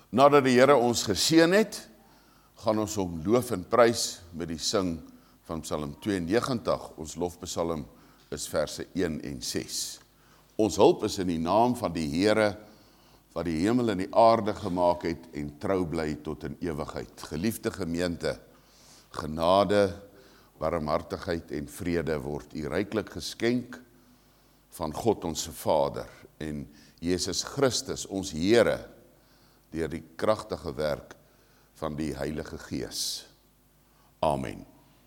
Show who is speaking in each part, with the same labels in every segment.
Speaker 1: Nadat die Here ons geseën het, gaan ons hom loof en prys met die sing van Psalm 92. Ons lofpsalm is verse 1 en 6. Ons hulp is in die naam van die Here, wat die hemel en die aarde gemaak het en trou bly tot in ewigheid. Geliefde gemeente, genade, barmhartigheid en vrede word u ryklik geskenk van God ons Vader en Jesus Christus, ons Here, deur die kragtige werk van die Heilige Gees. Amen.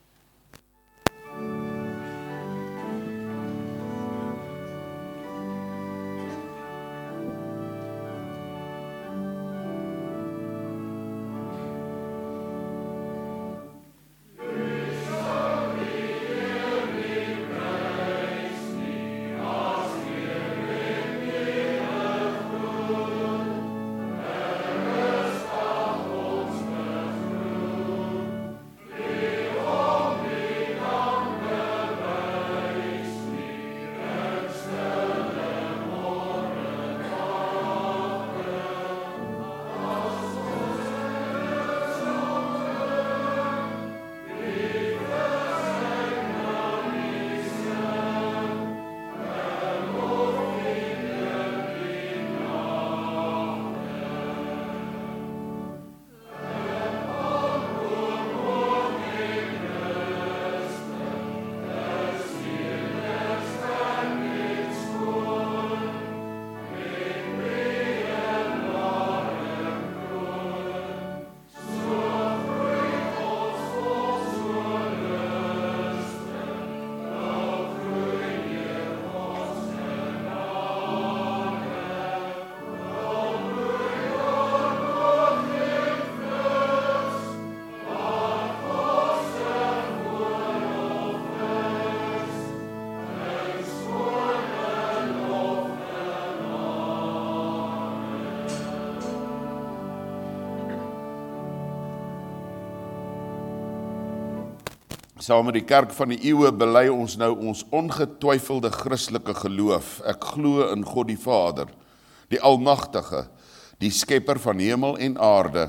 Speaker 1: Saam met die kerk van die eeue bely ons nou ons ongetwyfelde Christelike geloof. Ek glo in God die Vader, die Almagtige, die Skepper van hemel en aarde,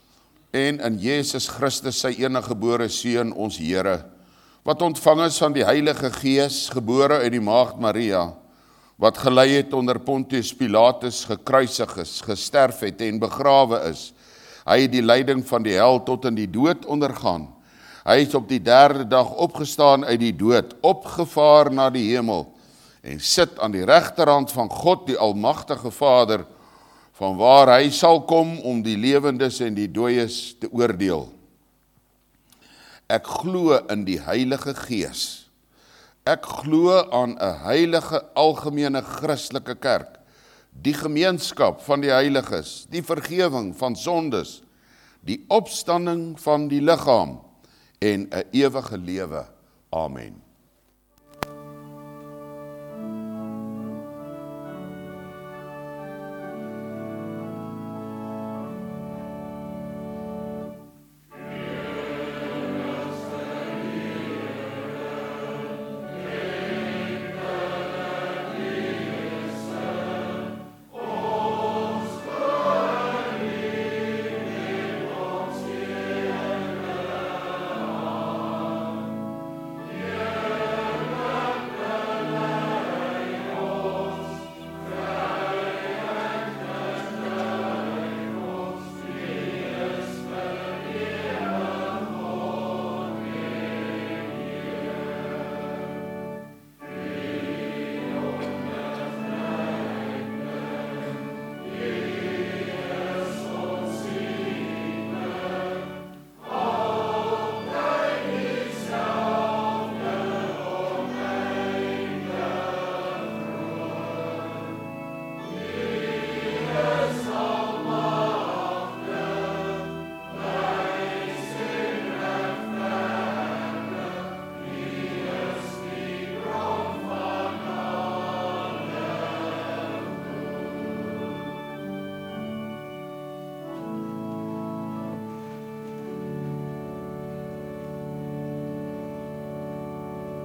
Speaker 1: en in Jesus Christus sy eniggebore Seun, ons Here, wat ontvang is van die Heilige Gees, gebore uit die Maagd Maria, wat gelei het onder Pontius Pilatus, gekruisig is, gesterf het en begrawe is. Hy het die lyding van die hel tot in die dood ondergaan. Hy is op die 3de dag opgestaan uit die dood, opgevaar na die hemel en sit aan die regterhand van God, die Almagtige Vader, van waar hy sal kom om die lewendes en die dooies te oordeel. Ek glo in die Heilige Gees. Ek glo aan 'n heilige algemene Christelike kerk, die gemeenskap van die heiliges, die vergewing van sondes, die opstanding van die liggaam en 'n ewige lewe. Amen.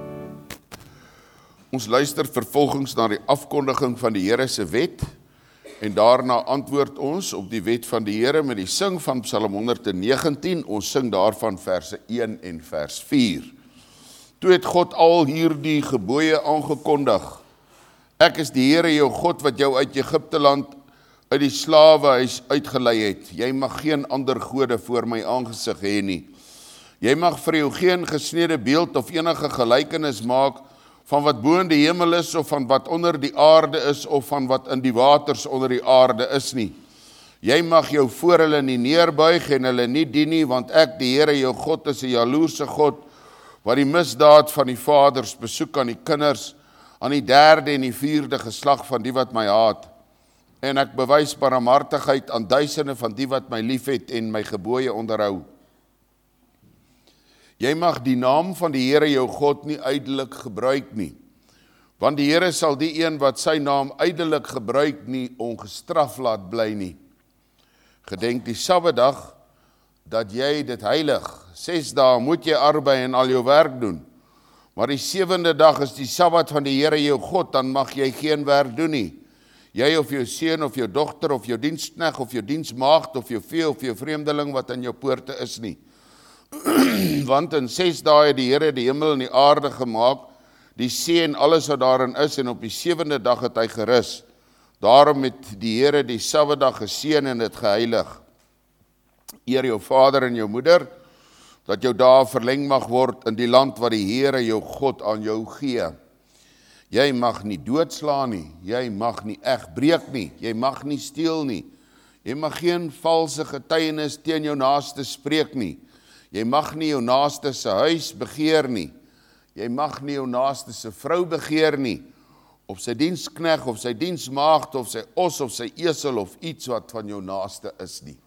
Speaker 1: Ons luister vervolgens na die afkondiging van die Here se wet En daarna antwoord ons op die wet van die Here met die sing van Psalm 119, ons sing daarvan verse 1 en vers 4. Toe het God al hierdie gebooie aangekondig. Ek is die Here jou God wat jou uit Egipte land uit die slawehuis uitgelei het. Jy mag geen ander gode voor my aangesig hê nie. Jy mag vir jou geen gesnede beeld of enige gelykenis maak van wat bo in die hemel is of van wat onder die aarde is of van wat in die waters onder die aarde is nie. Jy mag jou voor hulle nie neerbuig en hulle nie dien nie, want ek, die Here jou God, is 'n jaloerse God wat die misdaad van die vaders besoek aan die kinders, aan die 3de en die 4de geslag van die wat my haat. En ek bewys barmhartigheid aan duisende van die wat my liefhet en my gebooie onderhou. Jy mag die naam van die Here jou God nie ydelik gebruik nie, want die Here sal die een wat sy naam ydelik gebruik nie ongestraf laat bly nie. Gedenk die Sabbatdag dat jy dit heilig. 6 dae moet jy arbei en al jou werk doen. Maar die 7de dag is die Sabbat van die Here jou God, dan mag jy geen werk doen nie. Jy of jou seun of jou dogter of jou diensknegt of jou diensmaagd of jou vee of jou vreemdeling wat in jou poorte is nie. Want in 6 dae het die Here die hemel en die aarde gemaak, die see en alles wat daarin is, en op die 7de dag het hy gerus. Daarom het die Here die Sabbatdag geseën en dit geheilig. Eer jou vader en jou moeder, dat jou dae verleng mag word in die land wat die Here jou God aan jou gee. Jy mag nie doodslaan nie, jy mag nie egbreek nie, jy mag nie steel nie, jy mag geen valse getuienis teen jou naaste spreek nie, jy mag nie jou naaste se huis begeer nie, jy mag nie jou naaste se vrou begeer nie, of sy diensknegt, of sy diensmaagd, of sy os, of sy esel, of iets wat van jou naaste is nie.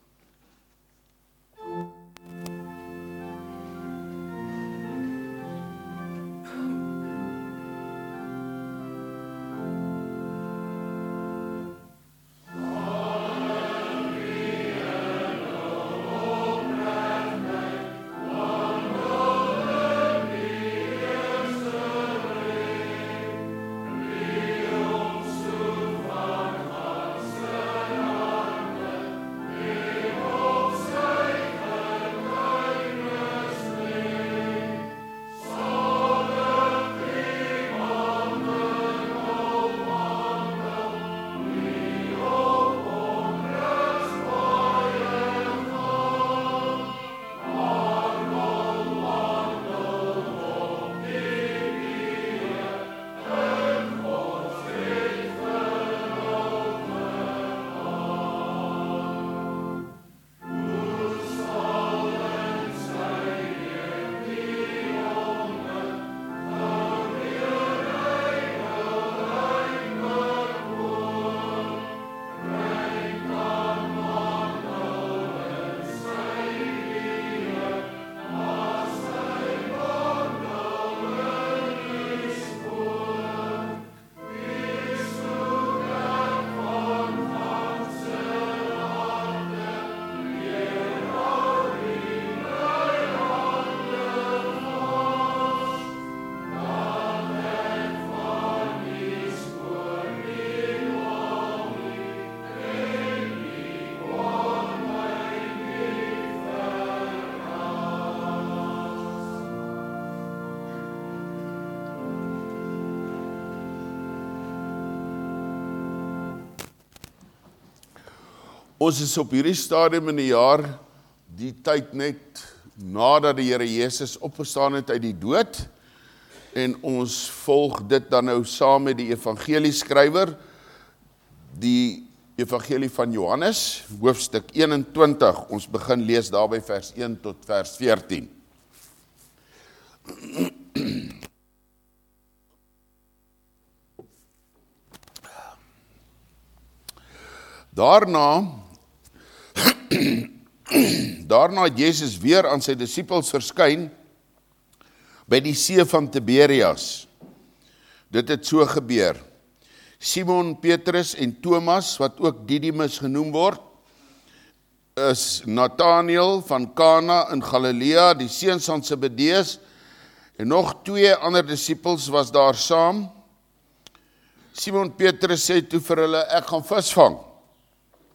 Speaker 1: Ons is op hierdie stadium in die jaar, die tyd net nadat die Here Jesus opgestaan het uit die dood, en ons volg dit dan nou saam met die evangelieskrywer, die evangelie van Johannes, hoofstuk 21, ons begin lees daarby vers 1 tot vers 14. Daarna het Jesus weer aan sy disippels verskyn by die see van Tiberias. Dit het so gebeur. Simon Petrus en Thomas, wat ook Didymus genoem word, is Nathanael van Kana in Galilea, die seuns van Zebedeus, en nog 2 ander disippels was daar saam. Simon Petrus sê toe vir hulle, ek gaan visvang.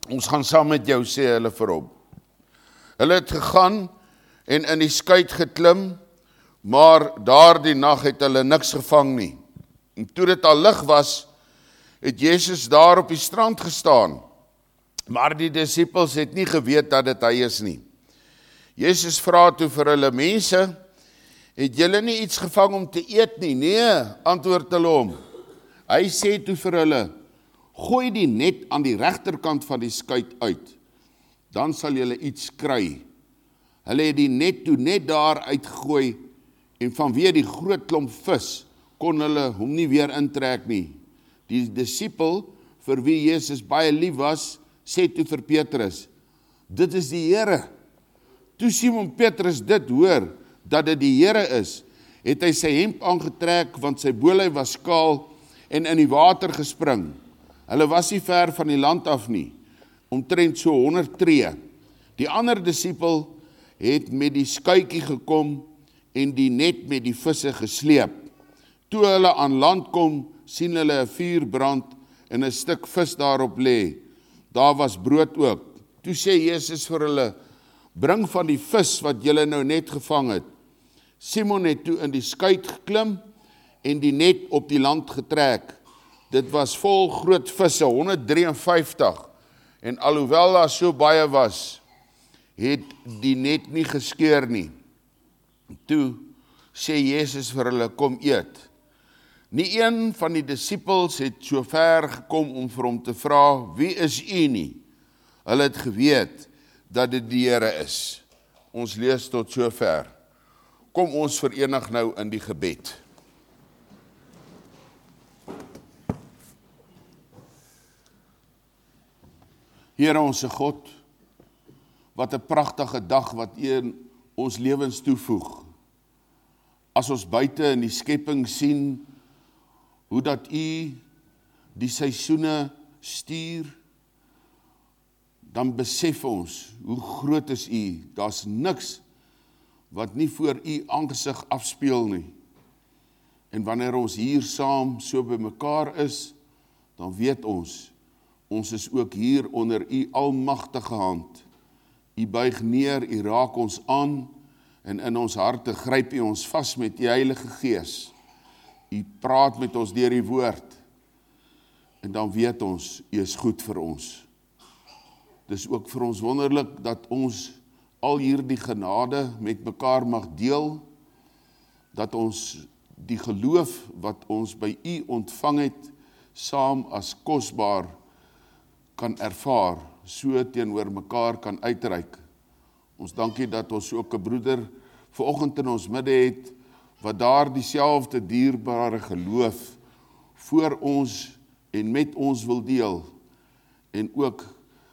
Speaker 1: ons gaan saam met jou, sê hulle vir hom. Hulle het gegaan en in die skuit geklim, maar daardie nag het hulle niks gevang nie. En toe dit al lig was, het Jezus daar op die strand gestaan, maar die disippels het nie geweet dat dit hy is nie. Jezus vra toe vir hulle, mense, het julle nie iets gevang om te eet nie? Nee, antwoord hulle hom. Hy sê toe vir hulle, gooi die net aan die regterkant van die skuit uit, dan sal julle iets kry. Hulle het die net toe net daar uitgegooi, en vanweë die groot klomp vis, kon hulle hom nie weer intrek nie. Die disipel, vir wie Jezus baie lief was, sê toe vir Petrus, dit is die Here. Toe Simon Petrus dit hoor, dat dit die Here is, het hy sy hemp aangetrek, want sy bolyf was kaal, en in die water gespring. Hulle was nie ver van die land af nie, omtrent so 100 tree. Die ander disipel het met die skuitjie gekom, en die net met die visse gesleep. Toe hulle aan land kom, sien hulle 'n vuur brand, en 'n stuk vis daarop lê. Daar was brood ook. Toe sê Jezus vir hulle, bring van die vis wat julle nou net gevang het. Simon het toe in die skuit geklim, en die net op die land getrek. Dit was vol groot visse, 153, en alhoewel daar so baie was, het die net nie geskeur nie. Toe sê Jezus vir hulle, kom eet. Nie een van die disippels het so ver gekom om vir hom te vra, wie is u nie? Hulle het geweet dat dit die Here is. Ons lees tot so ver. Kom ons verenig nou in die gebed. Here onse God, wat 'n pragtige dag wat U in ons lewens toevoeg. As ons buite in die skepping sien, hoe dat U die seisoene stuur, dan besef ons, hoe groot is U. Daar's niks wat nie voor U aangesig afspeel nie. En wanneer ons hier saam so by mekaar is, dan weet ons is ook hier onder U almagtige hand. U buig neer, U raak ons aan, en in ons harte gryp U ons vas met U Heilige Gees. U praat met ons deur die woord, en dan weet ons, U is goed vir ons. Dis ook vir ons wonderlik dat ons al hierdie genade met mekaar mag deel, dat ons die geloof wat ons by U ontvang het, saam as kosbaar kan ervaar, so teenoor mekaar kan uitreik. Ons dankie dat ons ook 'n broeder vanoggend in ons midde het, wat daar dieselfde dierbare geloof voor ons en met ons wil deel, en ook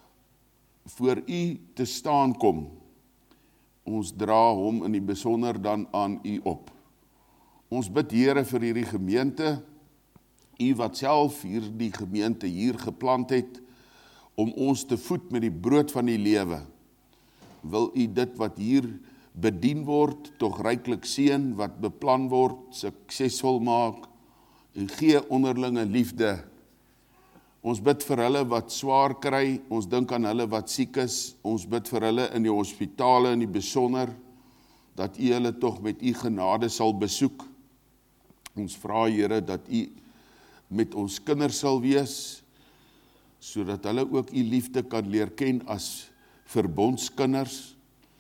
Speaker 1: voor U te staan kom. Ons dra hom in die besonder dan aan U op. Ons bid Here vir hierdie gemeente, U wat self hierdie gemeente hier geplant het, om ons te voed met die brood van die lewe. Wil U dit wat hier bedien word, tog ryklik seën, wat beplan word, suksesvol maak, en gee onderlinge liefde. Ons bid vir hulle wat swaar kry, ons dink aan hulle wat siek is, ons bid vir hulle in die hospitale in die besonder, dat U hulle tog met U genade sal besoek. Ons vra Here dat U met ons kinders sal wees, sodat hulle ook U liefde kan leer ken as verbondskinders.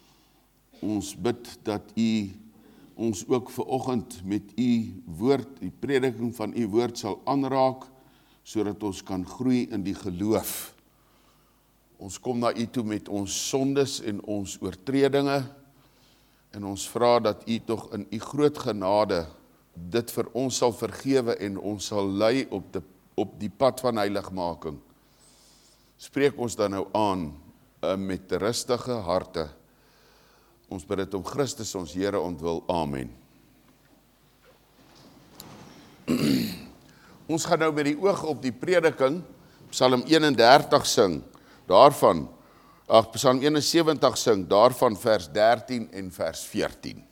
Speaker 1: Ons bid dat U ons ook vanoggend met U woord, die prediking van U woord sal aanraak, sodat ons kan groei in die geloof. Ons kom na U toe met ons sondes en ons oortredinge, en ons vra dat U tog in U groot genade dit vir ons sal vergewe en ons sal lei op die pad van heiligmaking. Spreek ons dan nou aan met rustige harte. Ons bid dit om Christus ons Here ontwil. Amen. Ons gaan nou met die oog op die prediking, Psalm 31 sing, Psalm 71 sing, daarvan vers 13 en vers 14.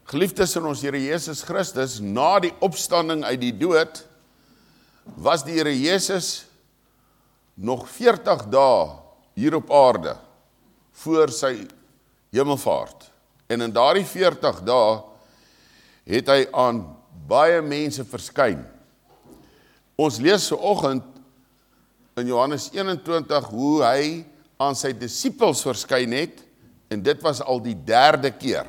Speaker 1: Geliefdes in ons Here Jesus Christus, na die opstanding uit die dood, was die Here Jesus nog 40 dae hier op aarde, voor sy hemelvaart. En in daardie 40 dae, het hy aan baie mense verskyn. Ons lees vanoggend in Johannes 21 hoe hy aan sy disippels verskyn het, en dit was al die 3de keer.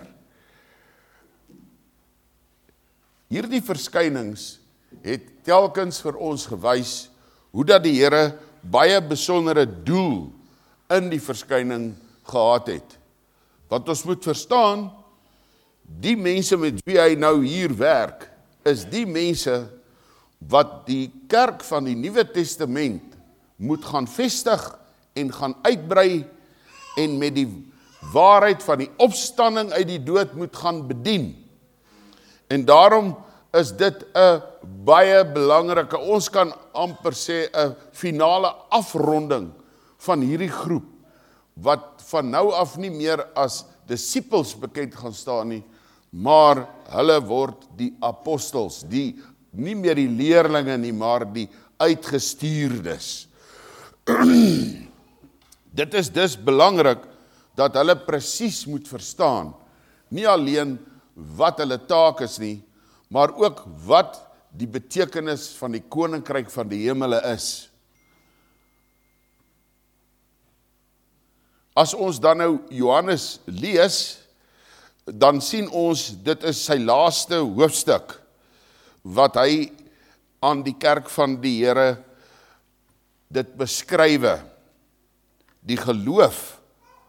Speaker 1: Hierdie verskynings het telkens vir ons gewys hoe dat die Here baie besondere doel in die verskyning gehad het. Want ons moet verstaan, die mense met wie hy nou hier werk, is die mense wat die kerk van die Nuwe Testament moet gaan vestig en gaan uitbrei en met die waarheid van die opstanding uit die dood moet gaan bedien. En daarom is dit 'n baie belangrike, ons kan amper sê 'n finale afronding van hierdie groep, wat van nou af nie meer as disippels bekend gaan staan nie, maar hulle word die apostels, nie meer die leerlinge nie, maar die uitgestuurdes. Dit is dus belangrik dat hulle presies moet verstaan, nie alleen wat hulle taak is nie, maar ook wat die betekenis van die koninkryk van die hemele is. As ons dan nou Johannes lees, dan sien ons, dit is sy laaste hoofstuk, wat hy aan die kerk van die Here dit beskrywe, die geloof,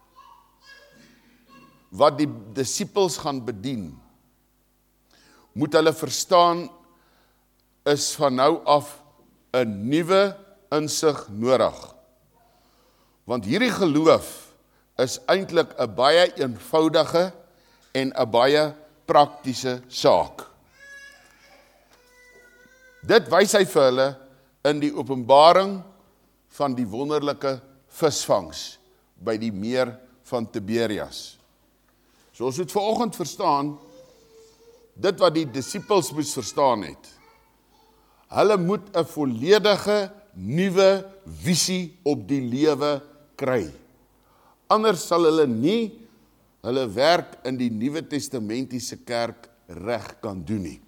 Speaker 1: wat die disippels gaan bedien, moet hulle verstaan, is van nou af 'n nuwe insig nodig. Want hierdie geloof is eintlik 'n baie eenvoudige en 'n baie praktiese saak. Dit wys hy vir hulle in die openbaring van die wonderlike visvangs by die meer van Tiberias. So ons moet vanoggend verstaan, dit wat die disippels moes verstaan het. Hulle moet 'n volledige nuwe visie op die lewe kry. Anders sal hulle nie hulle werk in die Nuwe Testamentiese kerk reg kan doen nie.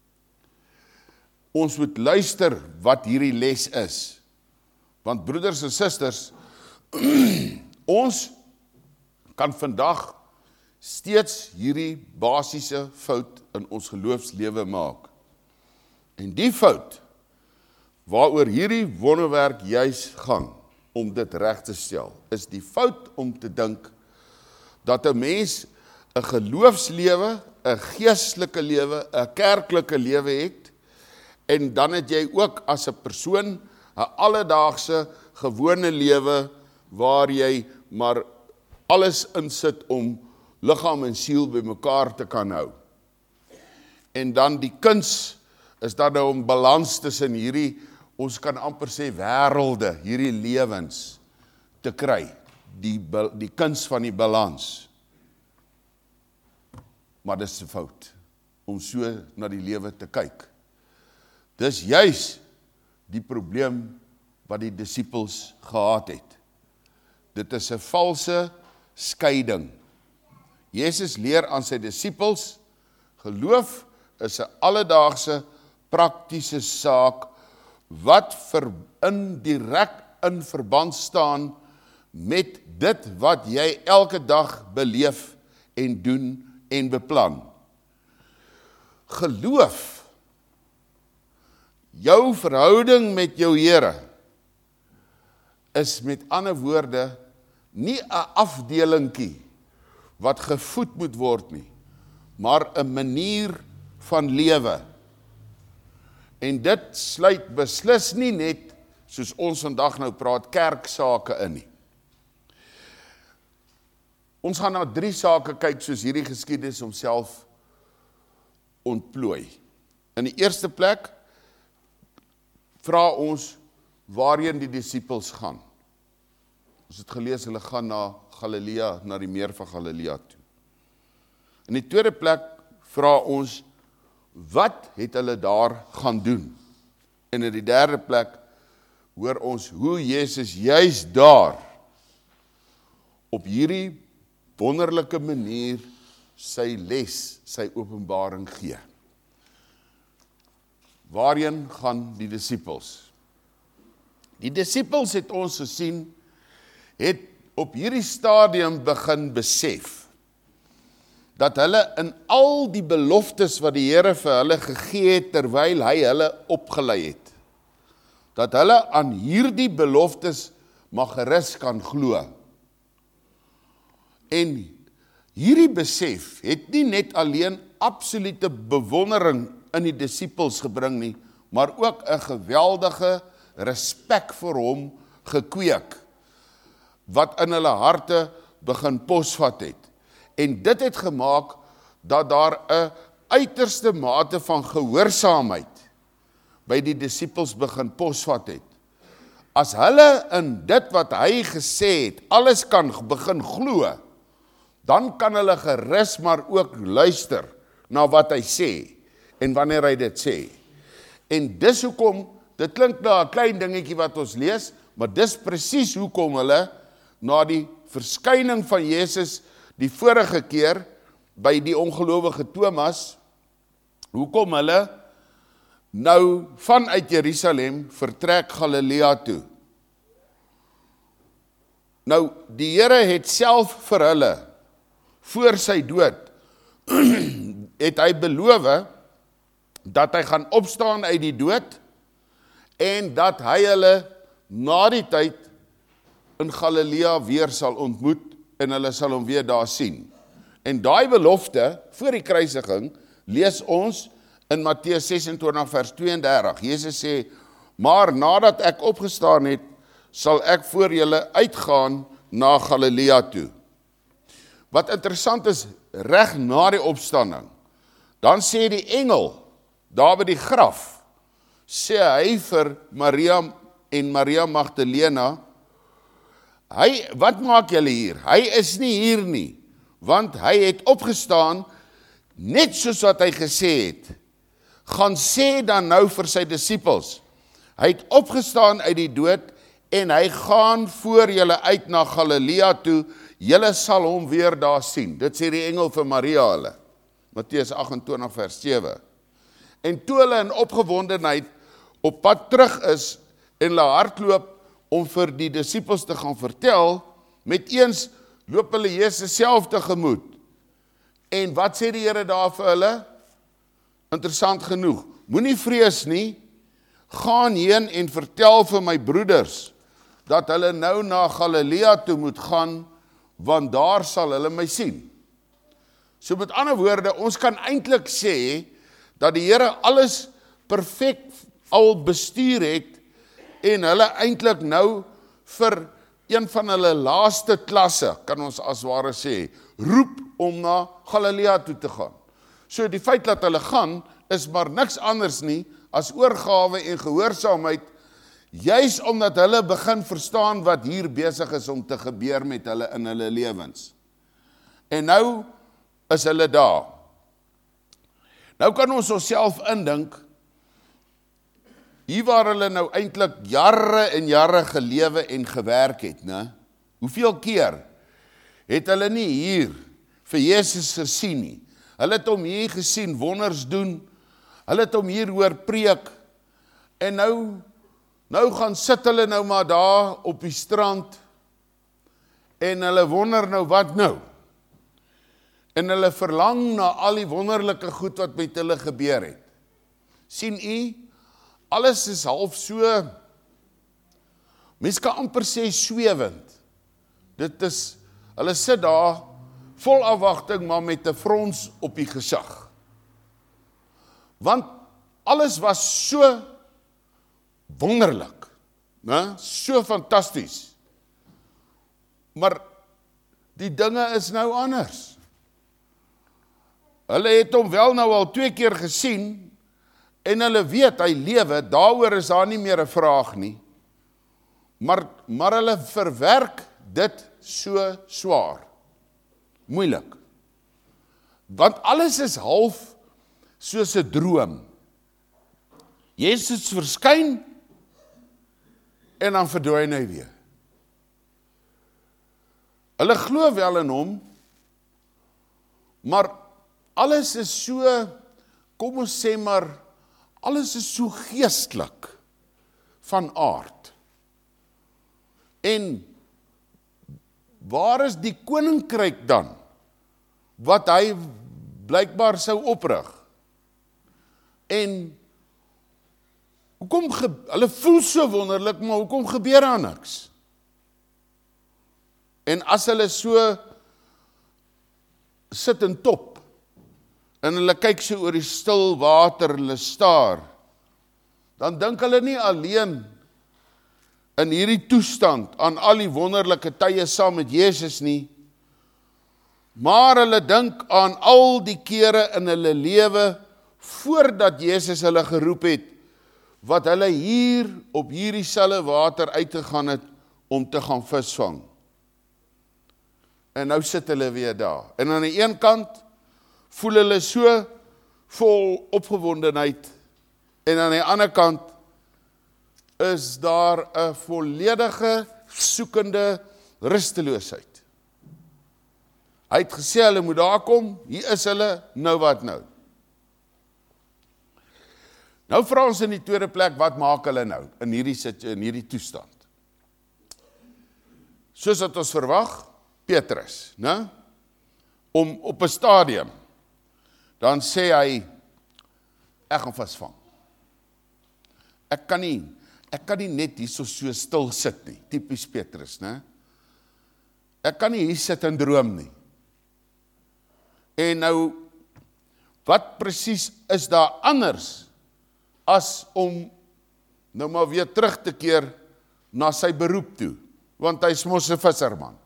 Speaker 1: Ons moet luister wat hierdie les is. Want broeders en susters, ons kan vandag steeds hierdie basiese fout in ons geloofslewe maak. En die fout, waaroor hierdie wonderwerk juis gaan, om dit reg te stel, is die fout om te dink, dat 'n mens 'n geloofslewe, 'n geestelike lewe, 'n kerklike lewe het, en dan het jy ook as 'n persoon 'n alledaagse, gewone lewe, waar jy maar alles insit om liggaam en siel by mekaar te kan hou. En dan die kuns is dan nou om balans tussen hierdie, ons kan amper sê wêrelde, hierdie lewens te kry, die kuns van die balans. Maar dis 'n fout, om so na die lewe te kyk. Dis juis die probleem wat die disippels gehad het. Dit is 'n valse skeiding. Jesus leer aan sy disippels, geloof is 'n alledaagse, praktiese saak, wat direk in verband staan met dit wat jy elke dag beleef en doen en beplan. Geloof, jou verhouding met jou Here, is met ander woorde nie 'n afdelingkie wat gevoed moet word nie, maar 'n manier van lewe. En dit sluit beslis nie net, soos ons vandag nou praat, kerksake in nie. Ons gaan na 3 sake kyk, soos hierdie geskiedenis homself ontplooi. In die eerste plek, vra ons, waarheen die disippels gaan. Ons het gelees, hulle gaan na Galilea, na die meer van Galilea toe. In die tweede plek, vra ons, wat het hulle daar gaan doen? En in die derde plek, hoor ons hoe Jezus juist daar, op hierdie wonderlike manier, sy les, sy openbaring gee. Waarheen gaan die disippels? Die disippels het ons gesien, het op hierdie stadium begin besef, dat hulle in al die beloftes wat die Here vir hulle gegee het, terwyl hy hulle opgelei het, dat hulle aan hierdie beloftes mag gerus kan glo. En hierdie besef het nie net alleen absolute bewondering in die disippels gebring nie, maar ook 'n geweldige respek vir hom gekweek, wat in hulle harte begin posvat het. En dit het gemaak dat daar 'n uiterste mate van gehoorsaamheid by die disippels begin posvat het. As hulle in dit wat hy gesê het, alles kan begin glo, dan kan hulle gerus maar ook luister na wat hy sê, en wanneer hy dit sê. En dis hoekom, dit klink na 'n klein dingetjie wat ons lees, maar dis presies hoekom hulle, na die verskyning van Jezus, die vorige keer, by die ongelowige Thomas, hoekom hulle nou vanuit Jerusalem vertrek Galilea toe. Nou, die Here het self vir hulle, voor sy dood, het hy beloof, dat hy gaan opstaan uit die dood, en dat hy hulle na die tyd in Galilea weer sal ontmoet, en hulle sal hom weer daar sien. En daai belofte, voor die kruisiging, lees ons in Matteus 26 vers 32. Jezus sê, maar nadat ek opgestaan het, sal ek voor julle uitgaan na Galilea toe. Wat interessant is, reg na die opstanding, dan sê die engel, daar by die graf, sê hy vir Maria en Maria Magdalena, wat maak julle hier? Hy is nie hier nie, want hy het opgestaan, net soos wat hy gesê het. Gaan sê dan nou vir sy disippels, hy het opgestaan uit die dood, en hy gaan voor julle uit na Galilea toe, julle sal hom weer daar sien. Dit sê die engel vir Maria hulle, Matteus 28 vers 7. En toe hulle in opgewondenheid op pad terug is, en hulle hardloop, om vir die disippels te gaan vertel, met eens loop hulle Jezus self tegemoet. En wat sê die Here daar vir hulle? Interessant genoeg, moenie vrees nie, gaan heen en vertel vir my broeders, dat hulle nou na Galilea toe moet gaan, want daar sal hulle my sien. So met ander woorde, ons kan eintlik sê, dat die Here alles perfek al bestuur het, en hulle eintlik nou vir een van hulle laaste klasse, kan ons as ware sê, roep om na Galilea toe te gaan. So die feit dat hulle gaan, is maar niks anders nie, as oorgawe en gehoorsaamheid, juis omdat hulle begin verstaan wat hier besig is om te gebeur met hulle in hulle lewens. En nou is hulle daar. Nou kan ons onsself indink, hier waar hulle nou eintlik jare en jare gelewe en gewerk het, ne? Hoeveel keer het hulle nie hier vir Jezus gesien nie? Hulle het hom hier gesien, wonders doen, hulle het hom hier hoor preek, en nou gaan sit hulle nou maar daar op die strand, en hulle wonder nou wat nou? En hulle verlang na al die wonderlike goed wat met hulle gebeur het. Sien u, alles is half so, mens kan amper sê swewend. Dit is, hulle sit daar, vol afwagting, maar met 'n frons op die gesig. Want alles was so wonderlik, né? So fantasties. Maar die dinge is nou anders. Hulle het hom wel nou al 2 keer gesien, en hulle weet, hy lewe, daaroor is daar nie meer 'n vraag nie. Maar hulle verwerk dit so swaar, moeilik. Want alles is half soos 'n droom. Jesus verskyn en dan verdwyn hy weer. Hulle glo wel in hom, maar alles is so, kom ons sê maar, alles is so geestelik van aard. En waar is die koninkryk dan, wat hy blykbaar sou oprig? En hulle voel so wonderlik, maar hoekom gebeur daar niks? En as hulle so sit in top, en hulle kyk so oor die stil water, hulle staar, dan dink hulle nie alleen in hierdie toestand aan al die wonderlike tye saam met Jesus nie, maar hulle dink aan al die kere in hulle lewe voordat Jesus hulle geroep het, wat hulle hier op hierdie selfe water uitgegaan het om te gaan visvang. En nou sit hulle weer daar. En aan die een kant voel hulle so vol opgewondenheid, en aan die ander kant is daar 'n volledige soekende rusteloosheid. Hy het gesê hulle moet daar kom, hier is hulle, nou wat nou? Nou vra ons in die tweede plek, wat maak hulle nou in hierdie toestand? Soos wat ons verwag, Petrus, né? Om op 'n stadium, dan sê hy, ek gaan visvang. Ek kan nie net hier so stil sit nie, typies Petrus, né? Ek kan nie hier sit en droom nie. En nou, wat presies is daar anders, as om nou maar weer terug te keer na sy beroep toe, want hy is mos 'n visserman.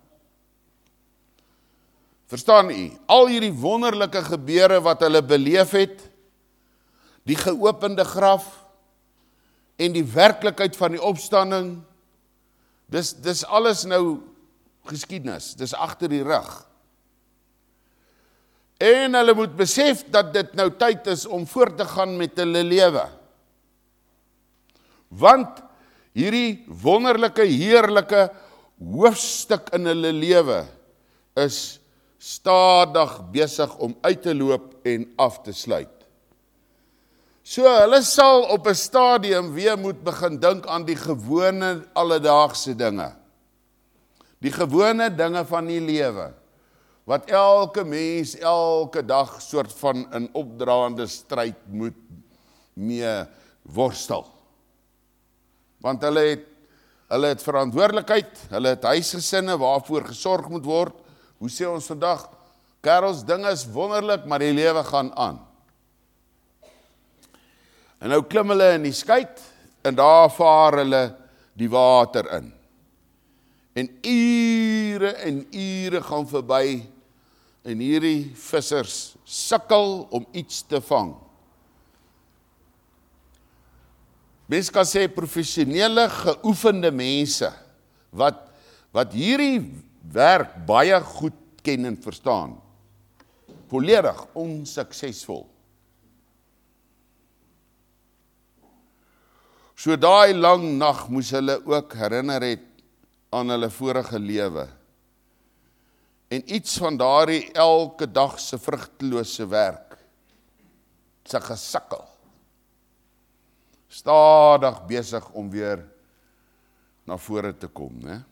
Speaker 1: Verstaan u, al hierdie wonderlike gebeure wat hulle beleef het, die geopende graf, en die werklikheid van die opstanding, dis alles nou geskiedenis, dis agter die rug. En hulle moet besef dat dit nou tyd is om voort te gaan met hulle lewe. Want hierdie wonderlike, heerlike hoofstuk in hulle lewe is stadig besig om uit te loop en af te sluit. So hulle sal op 'n stadium weer moet begin dink aan die gewone alledaagse dinge. Die gewone dinge van die lewe, wat elke mens elke dag soort van 'n opdraande stryd moet mee worstel. Want hulle het verantwoordelikheid, hulle het huisgesinne waarvoor gesorg moet word. Hoe sê ons vandag? Kerels, dinge is wonderlik, maar die lewe gaan aan. En nou klim hulle in die skei, en daar vaar hulle die water in. En ure gaan verby, en hierdie vissers sukkel om iets te vang. Mens kan sê professionele, geoefende mense, wat hierdie werk baie goed ken en verstaan, volledig onsuksesvol. So daai lang nag moes hulle ook herinner het aan hulle vorige lewe. En iets van daardie elke dag se vrugtelose werk, se gesukkel, stadig besig om weer na vore te kom, né?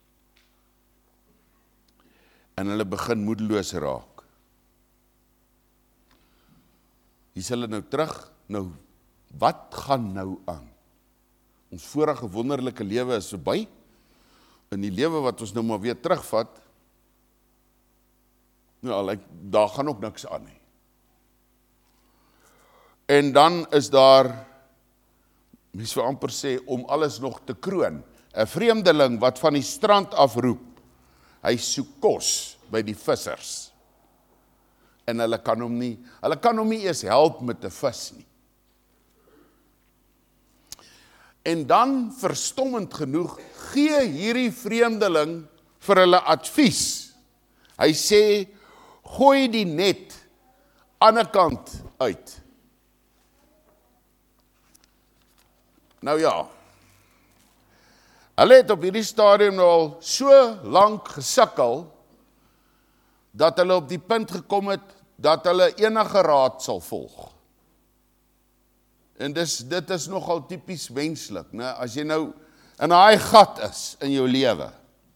Speaker 1: En hulle begin moedeloos raak. Hier is hulle nou terug, nou, wat gaan nou aan? Ons vorige wonderlike lewe is verby, in die lewe wat ons nou maar weer terugvat, nou, daar gaan ook niks aan nie. En dan is daar, mens wil amper sê, om alles nog te kroon, 'n vreemdeling wat van die strand afroep, hy soek kos by die vissers. En hulle kan hom nie eers help met 'n vis nie. En dan, verstommend genoeg, gee hierdie vreemdeling vir hulle advies. Hy sê, gooi die net ander kant uit. Nou ja, hulle het op hierdie stadium nou al so lank gesukkel, dat hulle op die punt gekom het, dat hulle enige raad sal volg. En dit is nogal typies menslik, né? As jy nou in daai gat is in jou lewe,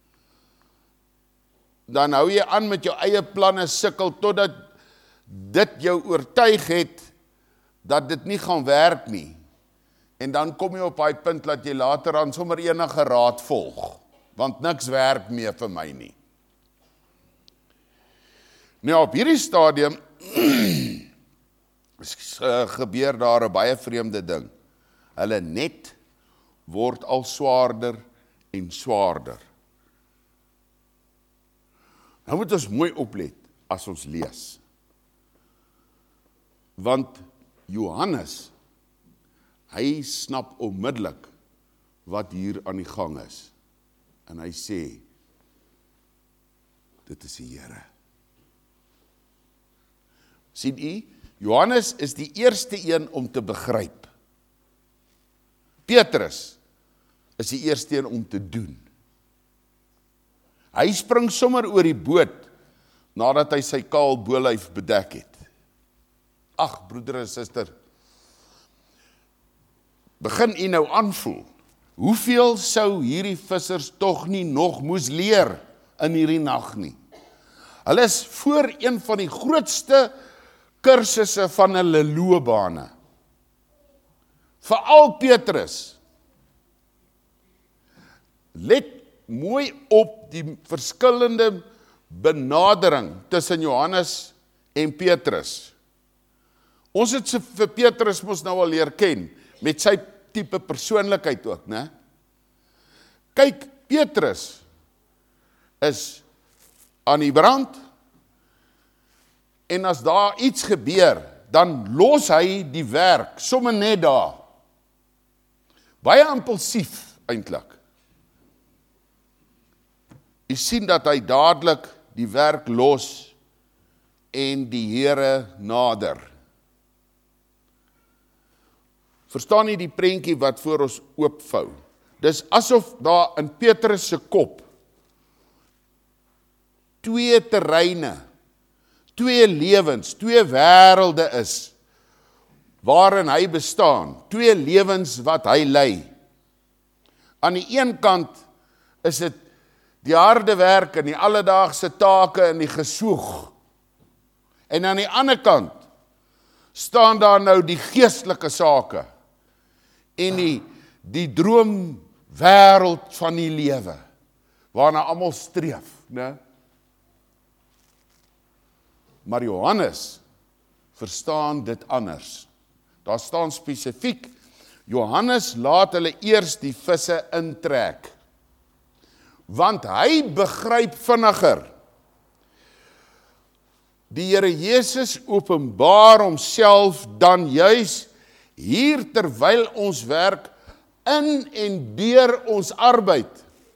Speaker 1: dan hou jy aan met jou eie planne, sukkel totdat dit jou oortuig het dat dit nie gaan werk nie. En dan kom jy op daai punt dat jy later aan sommer enige raad volg, want niks werk meer vir my nie. Nou op hierdie stadium gebeur daar 'n baie vreemde ding. Hulle net word al swaarder en swaarder. Nou moet ons mooi oplet as ons lees. Want Johannes, hy snap onmiddellik wat hier aan die gang is. En hy sê, dit is die Here. Sien u, Johannes is die eerste een om te begryp. Petrus is die eerste een om te doen. Hy spring sommer oor die boot, nadat hy sy kaal bolyf bedek het. Ag, broeder en suster, begin u nou aanvoel, hoeveel sou hierdie vissers tog nie nog moes leer in hierdie nag nie? Hulle is voor een van die grootste kursusse van hulle loopbane. Veral Petrus. Let mooi op die verskillende benadering tussen Johannes en Petrus. Ons het vir Petrus mos nou al leer ken, met sy tipe persoonlikheid ook, né? Kyk, Petrus is aan die brand, en as daar iets gebeur, dan los hy die werk, sommer net daar. Baie impulsief, eintlik. Jy sien dat hy dadelik die werk los, en die Here nader. Verstaan jy die prentjie wat voor ons oopvou? Dis asof daar in Petrus se kop twee terreine, twee lewens, twee wêrelde is, waarin hy bestaan, twee lewens wat hy lei. Aan die een kant is dit die harde werk en die alledaagse take en die gesoeg. En aan die ander kant staan daar nou die geestelike sake en die droomwêreld van die lewe, waarna almal streef, né? Maar Johannes verstaan dit anders. Daar staan spesifiek, Johannes laat hulle eers die visse intrek, want hy begryp vinniger. Die Here Jesus openbaar homself dan juis hier terwyl ons werk in en deur ons arbeid.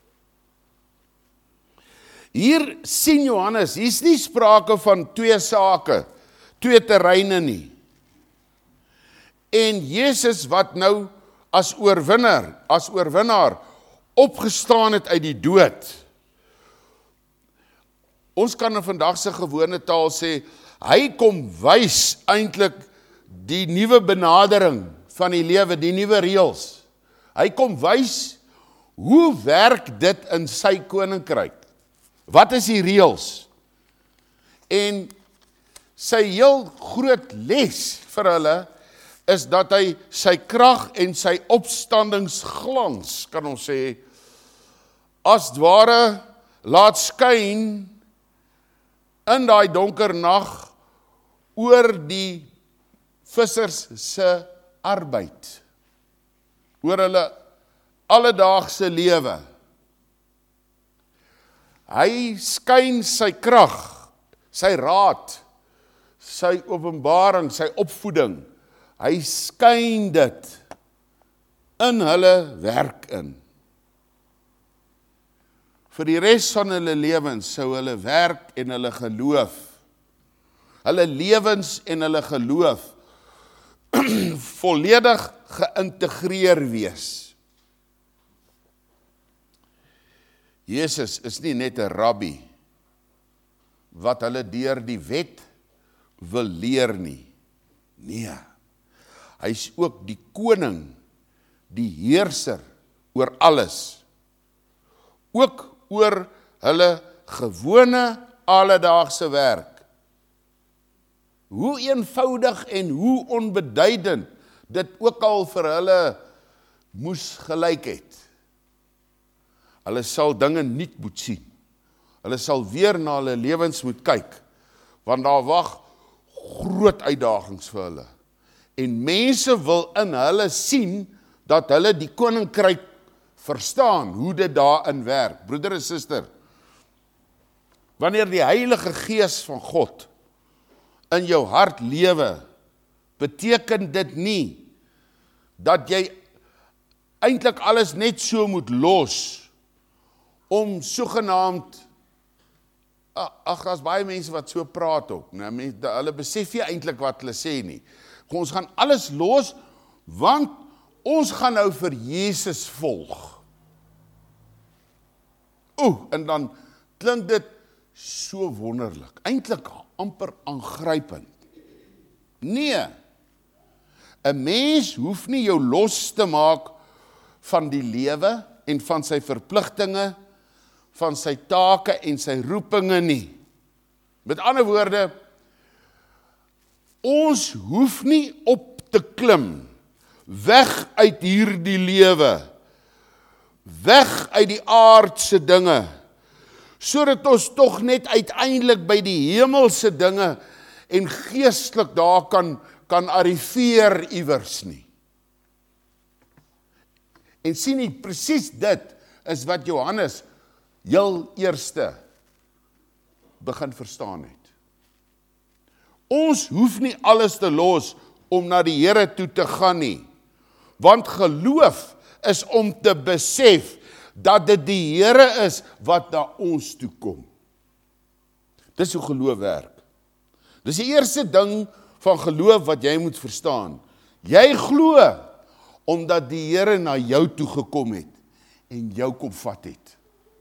Speaker 1: Hier sien Johannes, hier is nie sprake van twee sake, twee terreine nie. En Jesus wat nou as oorwinnaar opgestaan het uit die dood. Ons kan in vandag se gewone taal sê, hy kom wys eintlik die nuwe benadering van die lewe, die nuwe reëls. Hy kom wys, hoe werk dit in sy koninkryk? Wat is die reëls? En sy heel groot les vir hulle, is dat hy sy krag en sy opstandingsglans, kan ons sê, as ware laat skyn in daai donker nag oor die vissers se arbeid, oor hulle alledaagse lewe. Hy skyn sy krag, sy raad, sy openbaring, sy opvoeding, hy skyn dit in hulle werk in. Vir die res van hulle lewens sou hulle werk en hulle geloof, hulle lewens en hulle geloof volledig geïntegreer wees. Jesus is nie net 'n rabbi wat hulle deur die wet wil leer nie. Nee, hy is ook die koning, die heerser oor alles. Ook oor hulle gewone alledaagse werk. Hoe eenvoudig en hoe onbeduidend dit ook al vir hulle moes gelyk het. Hulle sal dinge nuut moet sien. Hulle sal weer na hulle lewens moet kyk, want daar wag groot uitdagings vir hulle. En mense wil in hulle sien dat hulle die koninkryk verstaan, hoe dit daarin werk. Broeder en suster, wanneer die Heilige Gees van God in jou hart lewe, beteken dit nie dat jy eintlik alles net so moet los om sogenaamd, daar's baie mense wat so praat ook, hulle besef nie eintlik wat hulle sê nie. Ons gaan alles los, want ons gaan nou vir Jesus volg. En dan klink dit so wonderlik, eintlik amper aangrypend. Nee, 'n mens hoef nie jou los te maak van die lewe en van sy verpligtinge, van sy take en sy roepinge nie. Met ander woorde, ons hoef nie op te klim, weg uit hierdie lewe, weg uit die aardse dinge, sodat ons tog net uiteindelik by die hemelse dinge en geestelik daar kan arriveer iewers nie. En sien nie, presies dit is wat Johannes heel eerste begin verstaan het. Ons hoef nie alles te los om na die Here toe te gaan nie, want geloof is om te besef dat dit die Here is wat na ons toe kom. Dis hoe geloof werk. Dis die eerste ding van geloof wat jy moet verstaan. Jy glo omdat die Here na jou toe gekom het en jou kom vat het.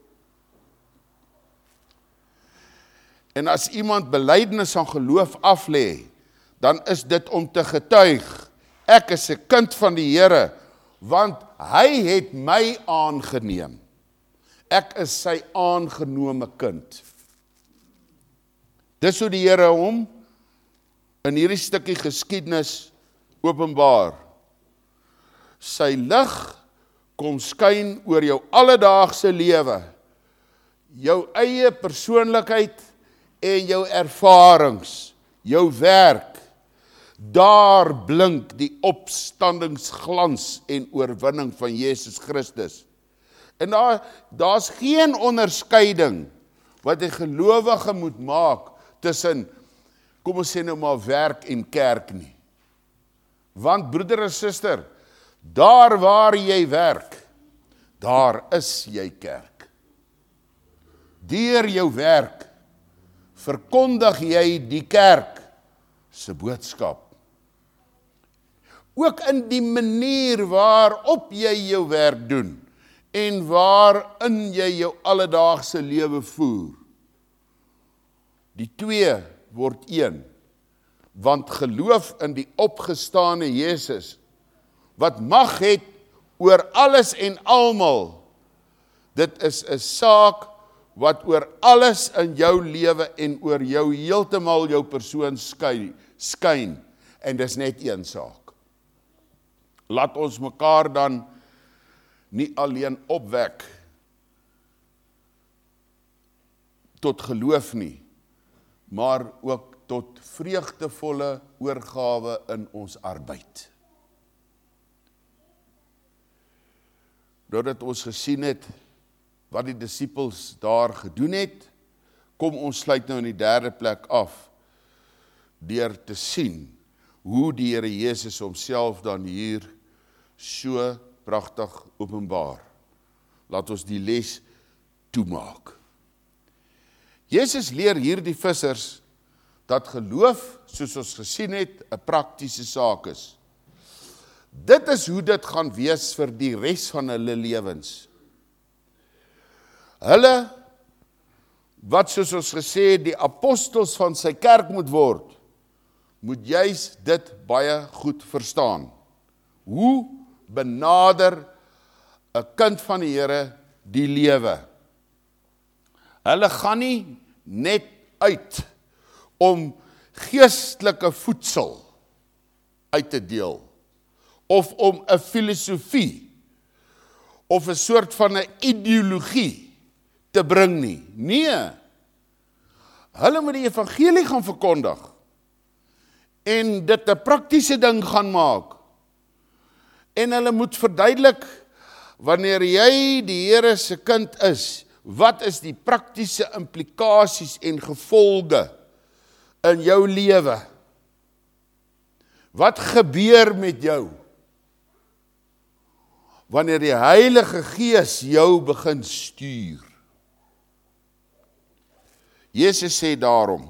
Speaker 1: En as iemand belydenis van geloof aflê, dan is dit om te getuig, ek is 'n kind van die Here, want hy het my aangeneem. Ek is sy aangenome kind. Dis hoe die Here hom in hierdie stukkie geskiedenis openbaar. Sy lig kom skyn oor jou alledaagse lewe, jou eie persoonlikheid en jou ervarings, jou werk. Daar blink die opstandingsglans en oorwinning van Jesus Christus. En daar's geen onderskeiding wat 'n gelowige moet maak tussen, kom ons sê nou maar, werk en kerk nie. Want broeder en suster, daar waar jy werk, daar is jy kerk. Deur jou werk verkondig jy die kerk se boodskap. Ook in die manier waarop jy jou werk doen en waarin jy jou alledaagse lewe voer. Die twee word een, want geloof in die opgestane Jesus, wat mag het oor alles en almal, dit is 'n saak wat oor alles in jou lewe en oor jou heeltemal jou persoon skyn, en dis net een saak. Laat ons mekaar dan nie alleen opwek tot geloof nie, maar ook tot vreugdevolle oorgawe in ons arbeid. Doordat ons gesien het wat die disippels daar gedoen het, kom ons sluit nou in die derde plek af, deur te sien hoe die Here Jesus homself dan hier so pragtig openbaar. Laat ons die les toemaak. Jesus leer hier die vissers dat geloof, soos ons gesien het, 'n praktiese saak is. Dit is hoe dit gaan wees vir die res van hulle lewens. Hulle, wat soos ons gesê het, die apostels van sy kerk moet word, moet juis dit baie goed verstaan. Hoe benader 'n kind van die Here die lewe? Hulle gaan nie net uit om geestelike voedsel uit te deel, of om 'n filosofie, of 'n soort van 'n ideologie te bring nie. Nee, hulle moet die evangelie gaan verkondig, en dit 'n praktiese ding gaan maak, en hulle moet verduidelik, wanneer jy die Here se kind is, wat is die praktiese implikasies en gevolge in jou lewe? Wat gebeur met jou wanneer die Heilige Gees jou begin stuur? Jesus sê daarom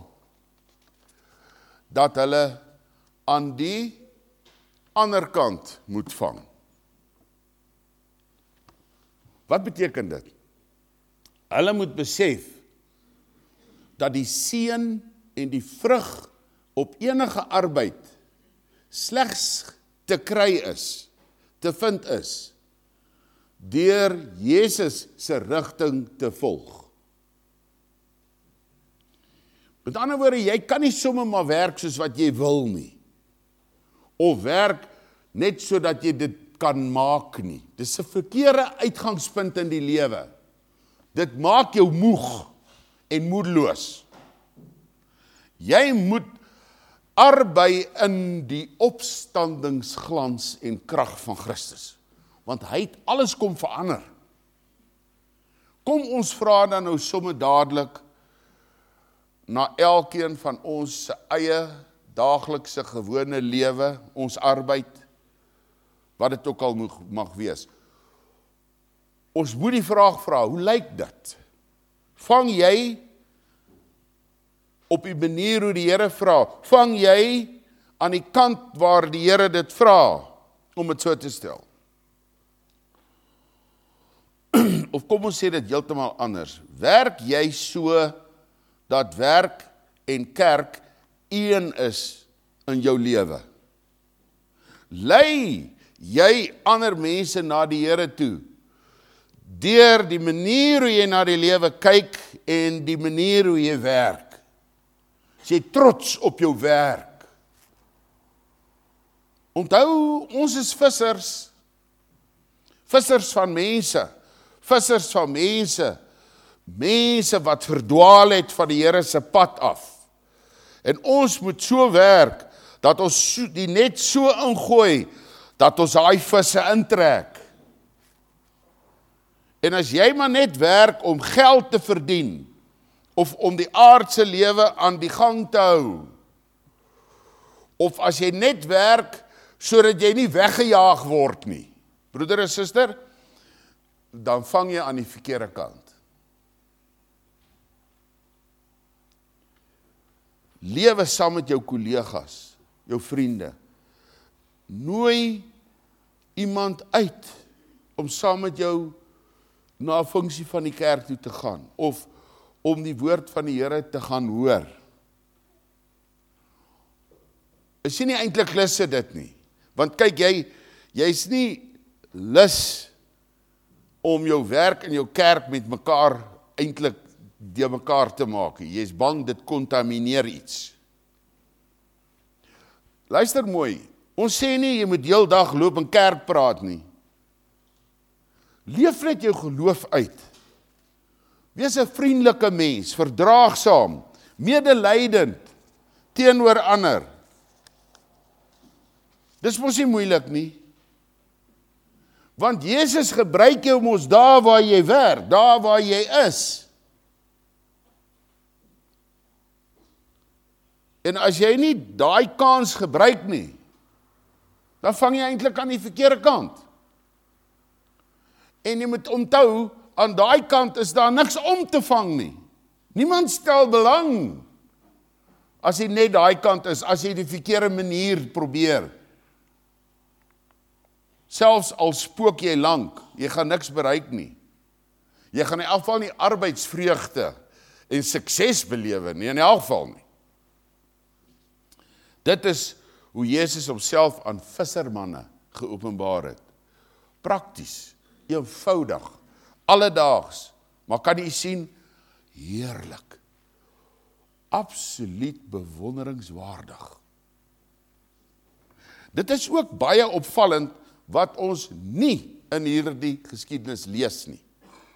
Speaker 1: dat hulle aan die ander kant moet vang. Wat beteken dit? Hulle moet besef dat die seën en die vrug op enige arbeid slegs te kry is, te vind is, deur Jesus se rigting te volg. Met ander woorde, jy kan nie sommer maar werk soos wat jy wil nie, of werk net sodat jy dit kan maak nie. Dis 'n verkeerde uitgangspunt in die lewe. Dit maak jou moeg en moedeloos. Jy moet arbei in die opstandingsglans en krag van Christus, want hy het alles kom verander. Kom ons vra dan nou sommer dadelik na elkeen van ons se eie daaglikse gewone lewe, ons arbeid, wat dit ook al mag wees. Ons moet die vraag vra, hoe lyk dit? Vang jy op die manier hoe die Here vra? Vang jy aan die kant waar die Here dit vra, om dit so te stel? Of kom ons sê dit heeltemal anders. Werk jy so dat werk en kerk een is in jou lewe? Lei jy ander mense na die Here toe, deur die manier hoe jy na die lewe kyk en die manier hoe jy werk? Is jy trots op jou werk? Onthou, ons is vissers. Vissers van mense. Vissers van mense. Mense wat verdwaal het van die Here se pad af. En ons moet so werk, dat ons die net so ingooi, dat ons daai visse intrek. En as jy maar net werk om geld te verdien, of om die aardse lewe aan die gang te hou, of as jy net werk, sodat jy nie weggejaag word nie, broeder en suster, dan vang jy aan die verkeerde kant. Lewe saam met jou kollegas, jou vriende. Nooi iemand uit om saam met jou na 'n funksie van die kerk toe te gaan, of om die woord van die Here te gaan hoor. Is jy nie eintlik lus vir dit nie? Want kyk, jy's nie lus om jou werk en jou kerk met mekaar eintlik deur mekaar te maak. Jy's bang dit kontamineer iets. Luister mooi, ons sê nie jy moet heeldag loop en kerk praat nie. Leef net jou geloof uit. Wees 'n vriendelike mens, verdraagsaam, medelydend teenoor ander. Dis mos nie moeilik nie. Want Jesus gebruik jou mos daar waar jy werk, daar waar jy is. En as jy nie daai kans gebruik nie, dan vang jy eintlik aan die verkeerde kant. En jy moet onthou, aan daai kant is daar niks om te vang nie. Niemand stel belang as jy net daai kant is, as jy die verkeerde manier probeer. Selfs al spook jy lank, jy gaan niks bereik nie. Jy gaan in elk geval nie arbeidsvreugde en sukses belewe nie, in elk geval nie. Dit is hoe Jesus homself aan vissermanne geopenbaar het. Prakties, eenvoudig, alledaags, maar kan jy sien, heerlik, absoluut bewonderingswaardig. Dit is ook baie opvallend wat ons nie in hierdie geskiedenis lees nie.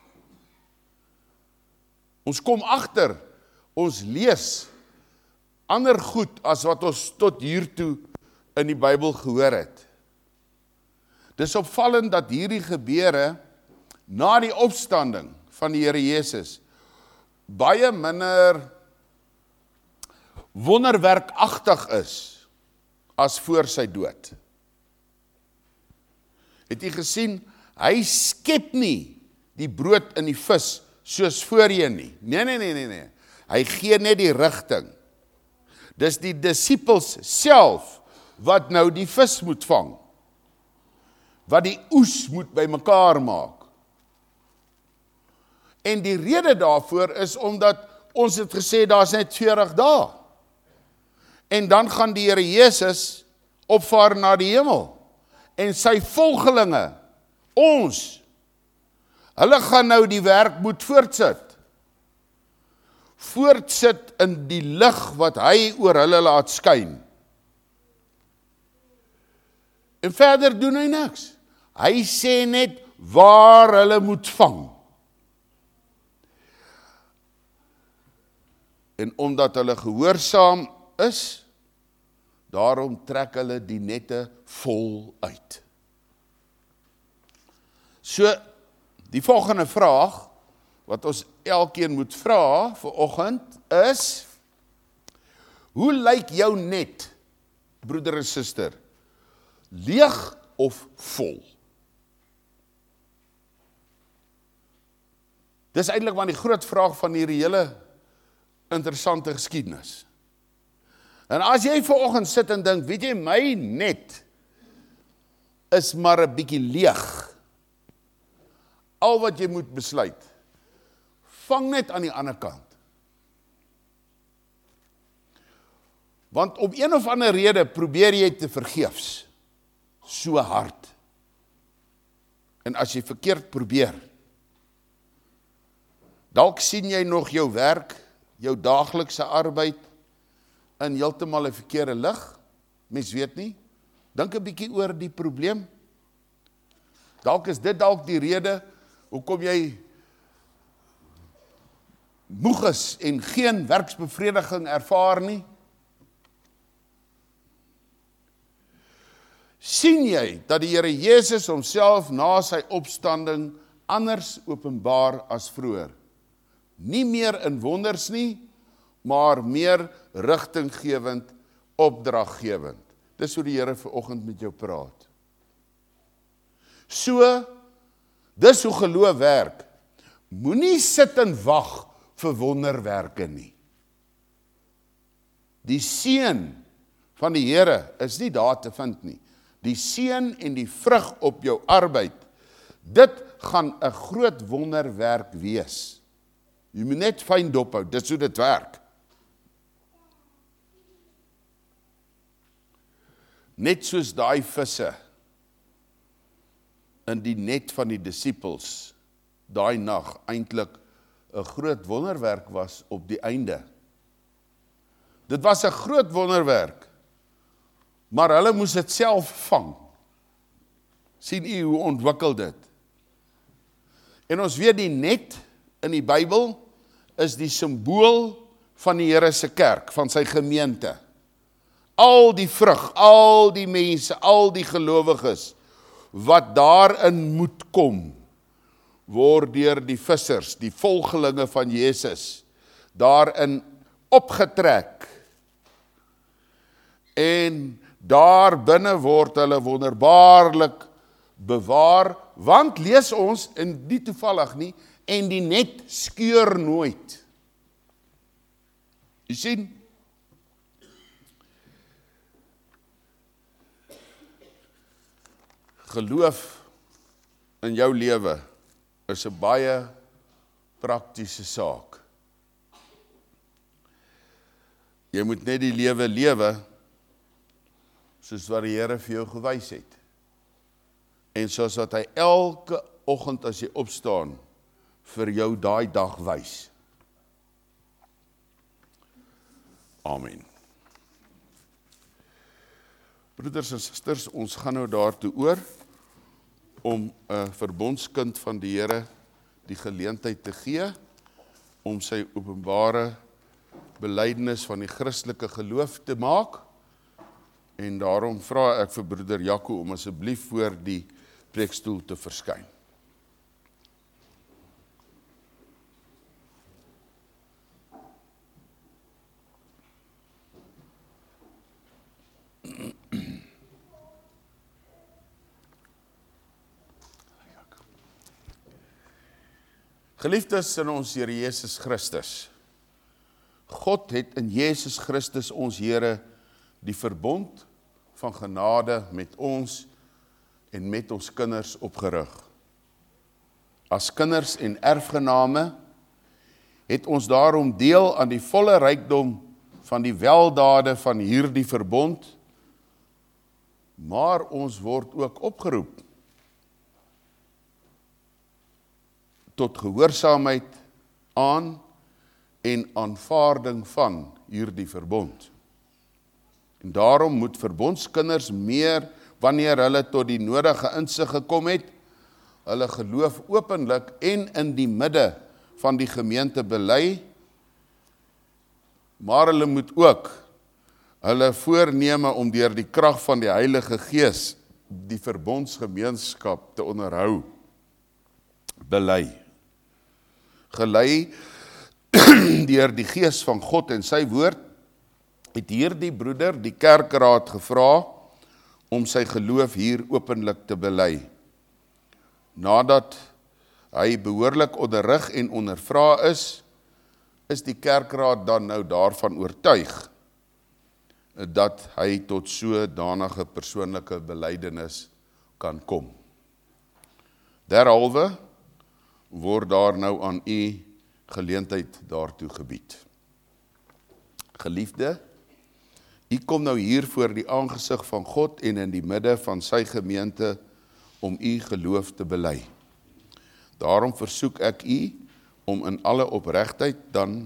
Speaker 1: Ons kom agter, ons lees ander goed as wat ons tot hiertoe in die Bybel gehoor het. Dis opvallend dat hierdie gebeure na die opstanding van die Here Jesus baie minder wonderwerkagtig is as voor sy dood. Het jy gesien, hy skep nie die brood in die vis soos voorheen nie. Nee. Hy gee net die rigting. Dis die disippels self wat nou die vis moet vang. Wat die oes moet bymekaar maak. En die rede daarvoor is omdat ons het gesê daar's net 40 dae. En dan gaan die Here Jesus opvaar na die hemel. En sy volgelinge, ons, hulle gaan nou die werk moet voortsit. Voortsit in die lig wat hy oor hulle laat skyn. En verder doen hy niks. Hy sê net waar hulle moet vang. En omdat hulle gehoorsaam is, daarom trek hulle die nette vol uit. So, die volgende vraag, wat ons elkeen moet vra vanoggend, is, hoe lyk jou net, broeder en suster, leeg of vol? Dis eintlik maar die groot vraag van hierdie hele interessante geskiedenis. En as jy vanoggend sit en dink, weet jy, my net is maar 'n bietjie leeg. Al wat jy moet besluit, vang net aan die ander kant. Want om een of ander rede probeer jy te vergeefs, so hard. En as jy verkeerd probeer, dalk sien jy nog jou werk, jou daaglikse arbeid, in heeltemal 'n verkeerde lig, mens weet nie, dink 'n bietjie oor die probleem. Dalk is dit dalk die rede, hoekom jy moeg is en geen werksbevrediging ervaar nie. Sien jy dat die Here Jesus homself na sy opstanding anders openbaar as vroeër? Nie meer in wonders nie, maar meer rigtinggewend, opdraggewend. Dis hoe die Here vanoggend met jou praat. So, dis hoe geloof werk. Moenie sit en wag vir wonderwerke nie. Die seën van die Here is nie daar te vind nie. Die seën en die vrug op jou arbeid, dit gaan 'n groot wonderwerk wees. Jy moet net fyn dophou, dit is hoe dit werk. Net soos daai visse in die net van die disippels, daai nag eintlik 'n groot wonderwerk was op die einde. Dit was 'n groot wonderwerk, maar hulle moes dit self vang. Sien u hoe ontwikkel dit? En ons weet die net in die Bybel is die simbool van die Here se kerk, van sy gemeente. Al die vrug, al die mense, al die gelowiges wat daarin moet kom, word deur die vissers, die volgelinge van Jesus, daarin opgetrek. En daar binne word hulle wonderbaarlik bewaar, want lees ons, en nie toevallig nie, en die net skeur nooit. Jy sien, Geloof in jou lewe is 'n baie praktiese saak. Jy moet net die lewe lewe soos wat die Here vir jou gewys het. En soos wat hy elke oggend as jy opstaan vir jou daai dag wys. Amen. Broeders en susters, ons gaan nou daartoe oor om 'n verbondskind van die Here die geleentheid te gee om sy openbare belydenis van die Christelike geloof te maak. En daarom vra ek vir broeder Jaco om asseblief voor die preekstoel te verskyn. Geliefdes in ons Here Jesus Christus, God het in Jesus Christus ons Here die verbond van genade met ons en met ons kinders opgerig. As kinders en erfgename het ons daarom deel aan die volle rykdom van die weldade van hierdie verbond, maar ons word ook opgeroep tot gehoorsaamheid aan en aanvaarding van hierdie verbond. En daarom moet verbondskinders meer, wanneer hulle tot die nodige insig gekom het, hulle geloof openlik en in die midde van die gemeente bely, maar hulle moet ook hulle voorneme om deur die krag van die Heilige Gees die verbondsgemeenskap te onderhou, bely. Gelei deur die Gees van God en sy woord, het hierdie broeder die kerkraad gevra om sy geloof hier openlik te bely. Nadat hy behoorlik onderrig en ondervra is die kerkraad dan nou daarvan oortuig dat hy tot sodanige persoonlike belydenis kan kom. Derhalwe word daar nou aan u geleentheid daartoe gebied. Geliefde, u kom nou hier voor die aangesig van God en in die midde van sy gemeente om u geloof te bely. Daarom versoek ek u om in alle opregtheid dan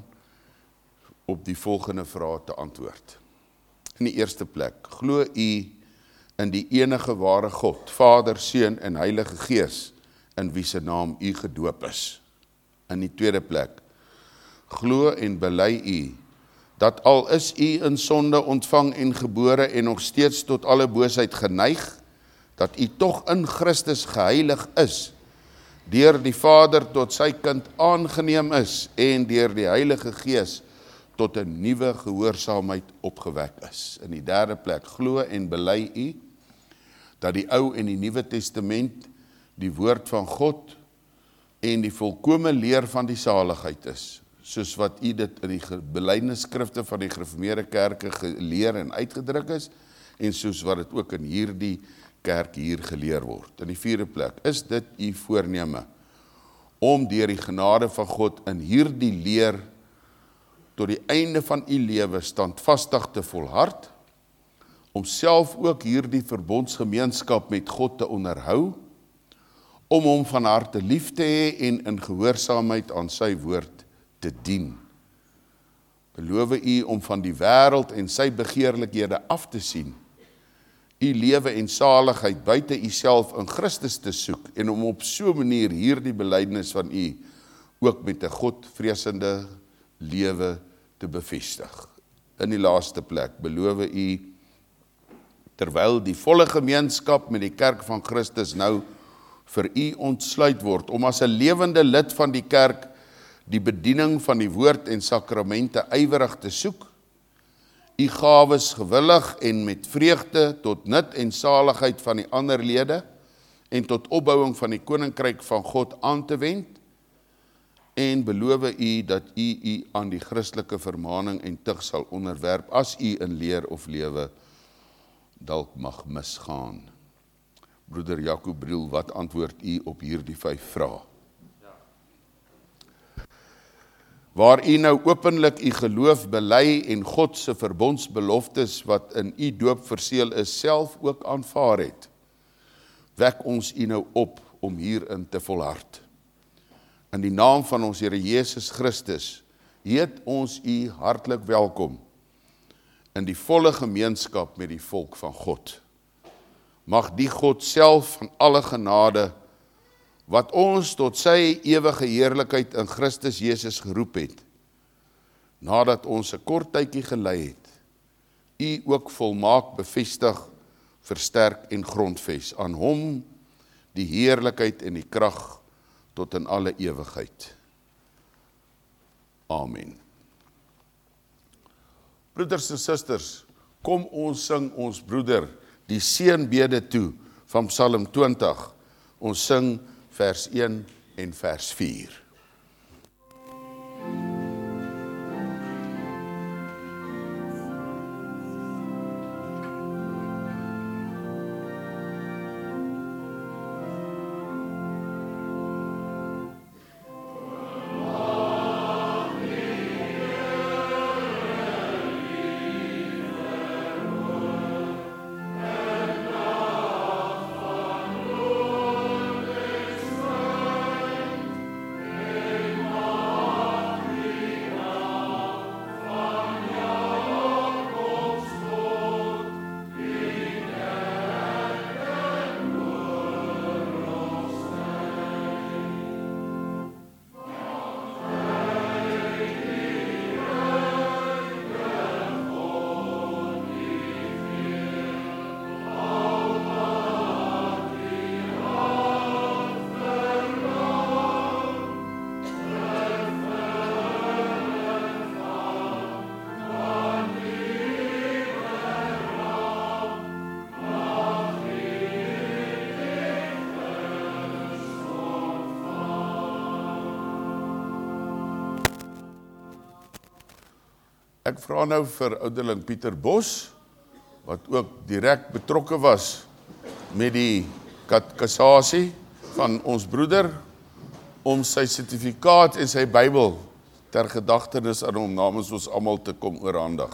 Speaker 1: op die volgende vrae te antwoord. In die eerste plek, glo u in die enige ware God, Vader, Seun en Heilige Gees, in wie se naam u gedoop is. In die tweede plek, glo en bely u, dat al is u in sonde ontvang en gebore en nog steeds tot alle boosheid geneig, dat u tog in Christus geheilig is, deur die Vader tot sy kind aangeneem is en deur die Heilige Gees tot 'n nuwe gehoorsaamheid opgewek is. In die derde plek, glo en bely u, dat die Ou en die Nuwe Testament die woord van God en die volkome leer van die saligheid is, soos wat u dit in die belydenisskrifte van die gereformeerde kerke geleer en uitgedruk is, en soos wat dit ook in hierdie kerk hier geleer word. In die vierde plek, is dit u voorneme om deur die genade van God in hierdie leer tot die einde van u lewe standvastig te volhard, om self ook hierdie verbondsgemeenskap met God te onderhou, om hom van harte lief te hê en in gehoorsaamheid aan sy woord te dien. Beloof u om van die wêreld en sy begeerlikhede af te sien, u lewe en saligheid buite u self in Christus te soek en om op so 'n manier hierdie belydenis van u ook met 'n godvreesende lewe te bevestig. In die laaste plek, beloof u, terwyl die volle gemeenskap met die kerk van Christus nou vir u ontsluit word, om as 'n lewende lid van die kerk die bediening van die woord en sakramente ywerig te soek, u gawes gewillig en met vreugde tot nut en saligheid van die ander lede en tot opbouing van die koninkryk van God aan te wend, en beloof u dat u aan die Christelike vermaning en tug sal onderwerp as u in leer of lewe dalk mag misgaan. Broeder Jaco Briel, wat antwoord u op hierdie 5 vrae? Waar u nou openlik u geloof bely en God se verbondsbeloftes wat in u doop verseël is, self ook aanvaar het, wek ons u nou op om hierin te volhard. In die naam van ons Here Jesus Christus, heet ons u hartlik welkom in die volle gemeenskap met die volk van God. Mag die God self van alle genade, wat ons tot sy ewige heerlikheid in Christus Jesus geroep het, nadat ons 'n kort tydjie gelei het, u ook volmaak bevestig, versterk en grondves. Aan hom die heerlikheid en die krag tot in alle ewigheid. Amen. Broeders en susters, kom ons sing ons broeder die seënbede toe van Psalm 20. Ons sing vers 1 en vers 4. Ek vra nou vir ouderling Pieter Bos, wat ook direk betrokke was met die kassasie van ons broeder, om sy sertifikaat en sy Bybel ter gedagtenis aan hom namens ons almal te kom oorhandig.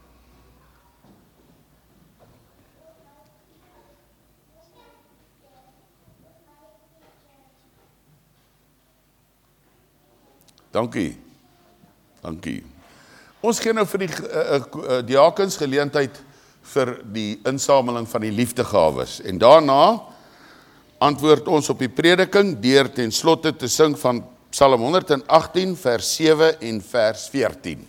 Speaker 1: Dankie. Dankie. Ons gee nou vir die diakens geleentheid vir die insameling van die liefdegawes. En daarna antwoord ons op die prediking deur ten slotte te sing van Psalm 118 vers 7 en vers 14.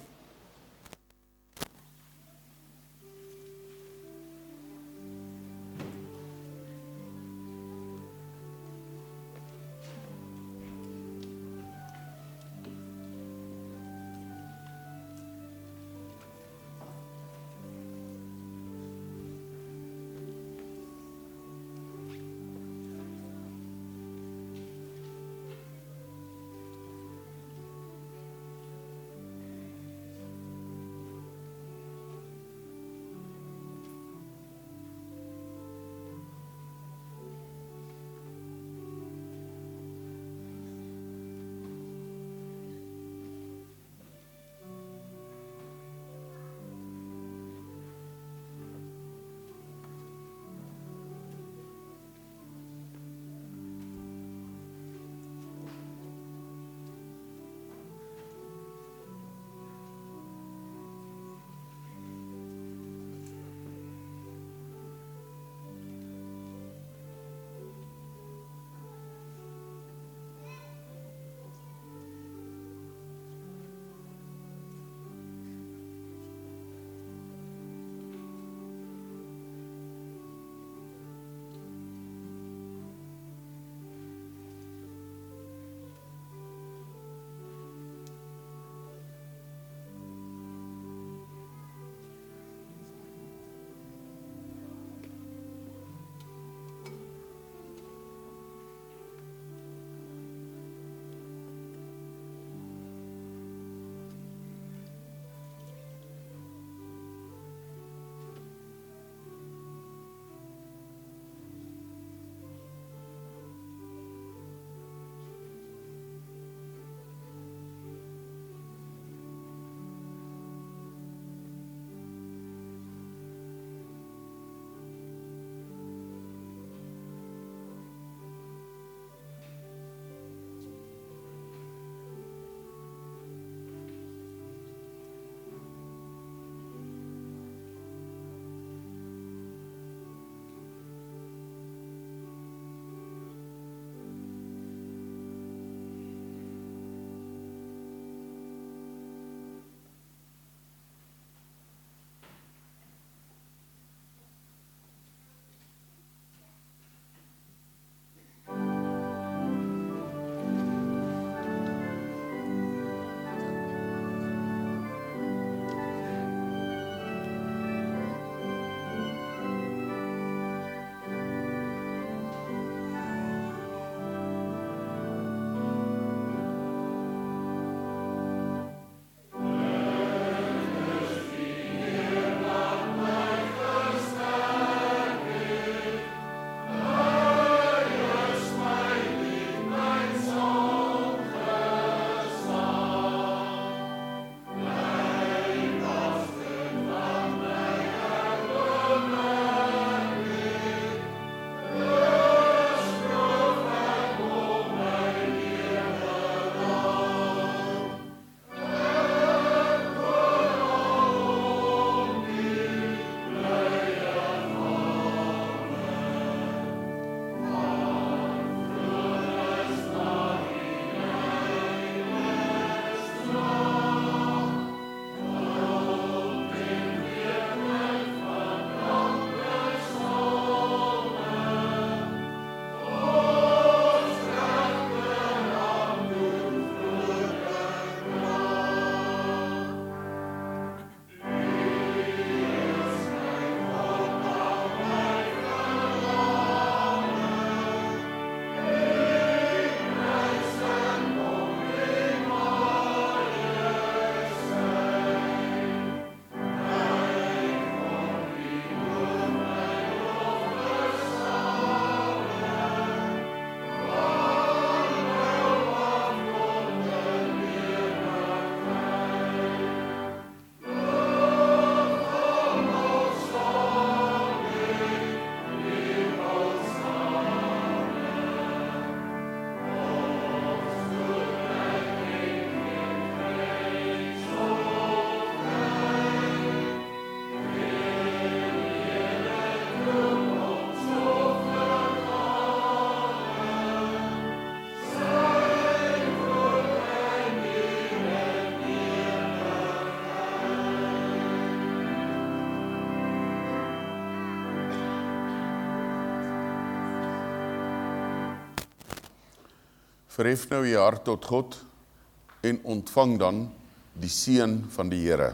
Speaker 1: Verhef nou je hart tot God en ontvang dan die seën van die Here.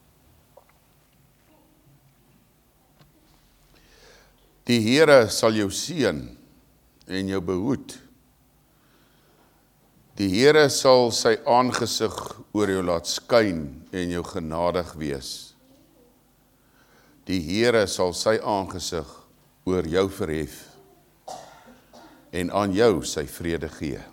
Speaker 1: Die Here sal jou seën en jou behoed. Die Here sal sy aangesig oor jou laat skyn en jou genadig wees. Die Here sal sy aangesig oor jou verhef en aan jou sy vrede gee.